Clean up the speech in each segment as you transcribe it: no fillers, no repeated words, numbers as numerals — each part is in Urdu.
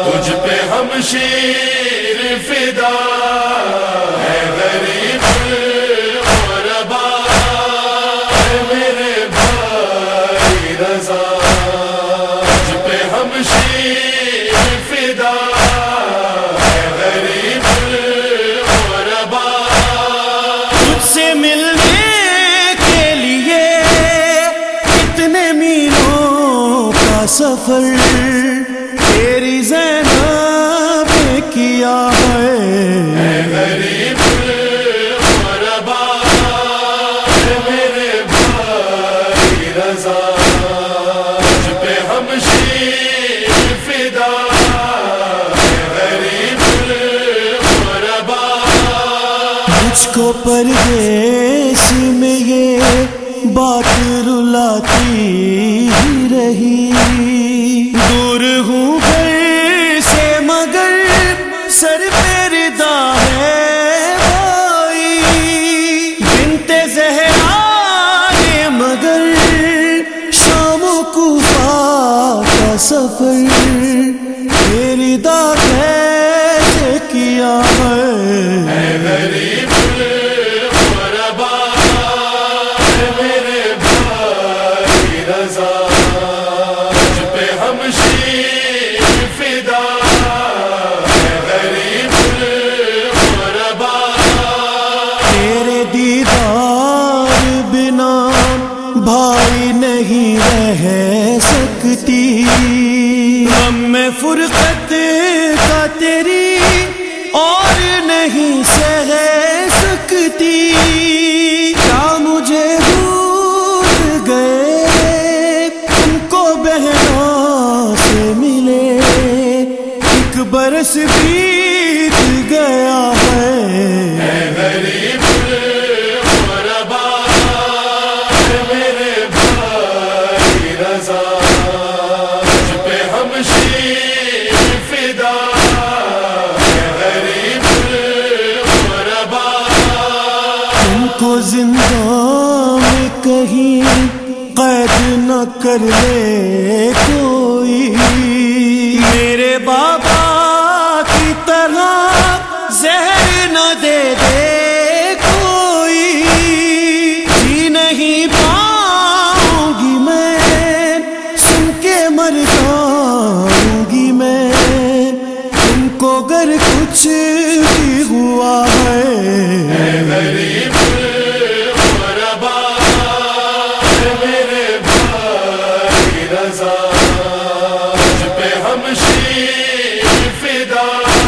تجھ پہ ہم شیر فدا ہے غریب غربا میرے بھائی رضا تجھ پہ ہم شیر فدا ہے غریب غربا تجھ سے ملنے کے لیے کتنے میلوں کا سفر تیری زینب نے کیا ہے غریب غربا میرے بھائی رضا تجھ پہ ہم شیر فدا غریب غربا مجھ کو پردیس میں یہ بات رلاتی ہی رہی دور ہوں گھر سے مگر سر پہ ردا ہے بھائی بنت زہرا نے مگر شام و کوفہ کا سفر پہ ردا کیسے کیا ہے غریب غربا میرے بھائی رضا تجھ پہ ہم شیر فدا غریب غربا تیرے دیدار بنا بھائی نہیں رہ سکتی غم میں فرقت کا تیری اور نہیں سہ سکتی کیا مجھے بھول گئے تم کو بہنوں سے ملے ایک برس بیت گیا ہے غریب غربا میرے بھائی رضا تجھ پہ ہم شیر فدا غریب غربا تم کو زندہ میں کہیں قید نہ کر لے کوئی میرے بابا کی طرح زہر نہ دے دے کوئی جی نہیں پاؤں گی میں سن کے مر جاؤں گی میں تم کو گر کچھ بھی ہوا ہے غریب غربا میرے بھائی رضا تجھ پہ ہم شیر فدا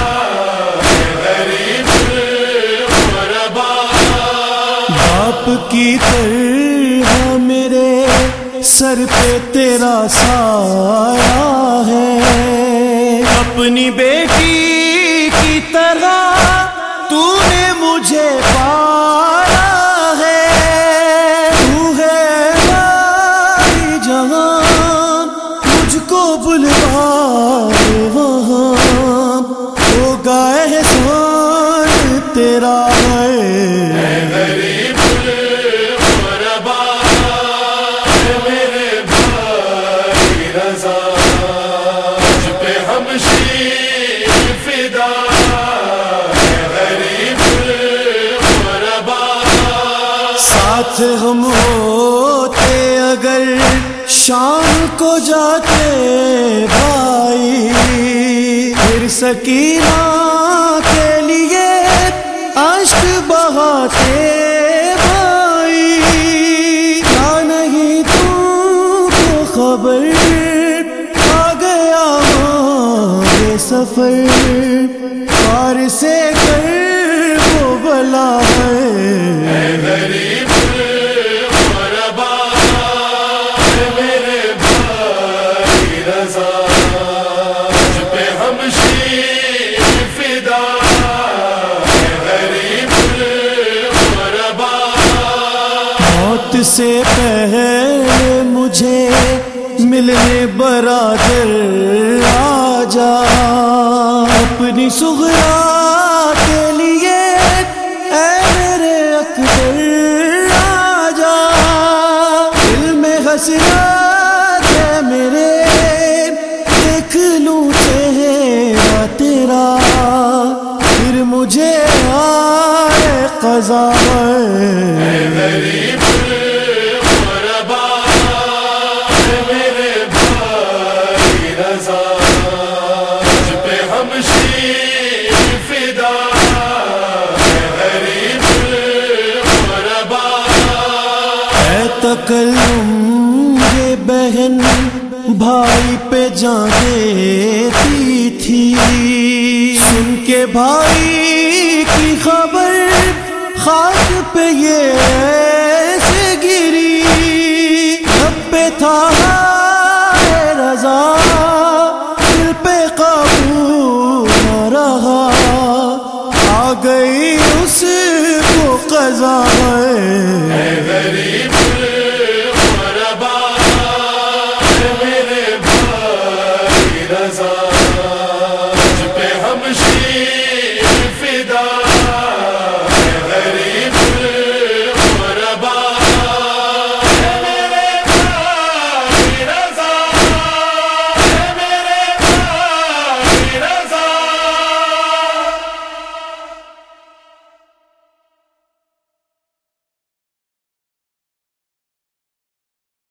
غریب غربا باپ کی طرح میرے سر پہ تیرا سایہ ہے اپنی بیٹی کی طرح تو نے مجھے پایا ہے تو ہے بھائی جہاں مجھ کو بلوائے وہاں ہوگا احسان تیرا ہے غریب غربا میرے بھائی رضا تجھ پہ ہم شیر فدا غریب غربا ساتھ ہم ہوتے اگر شام کو جاتے بھائی پھر سکینہ کے لیے اشک بہاتے بھائی کیا نہیں تم کو خبر آ گیا ہمارے سفر پار سے کر وہ بلا ہے غریب غربا میرے بھائی رضا تجھ پہ ہم شیر فدا غریب غربا موت سے پہلے مجھے ملنے برادر آ جا اپنی صغرا کے لیے اے میرے اکبر آ جا دل میں حسرت ہے میرے دیکھ لوں چہرے تیرا پھر مجھے آئے قضا غریب غربا میرے بھائی رضا تجھ پہ ہم شیر فدا غریب غربا اے تکلم یہ بہن بھائی پہ جان دیتی تھی سن کے بھائی کی خبر خاک پہ یہ ایسے گری لب پہ تھا اے رضا دل پہ قابو نہ رہا آ گئی اس کو قضا غریب غربا میرے بھائی رضا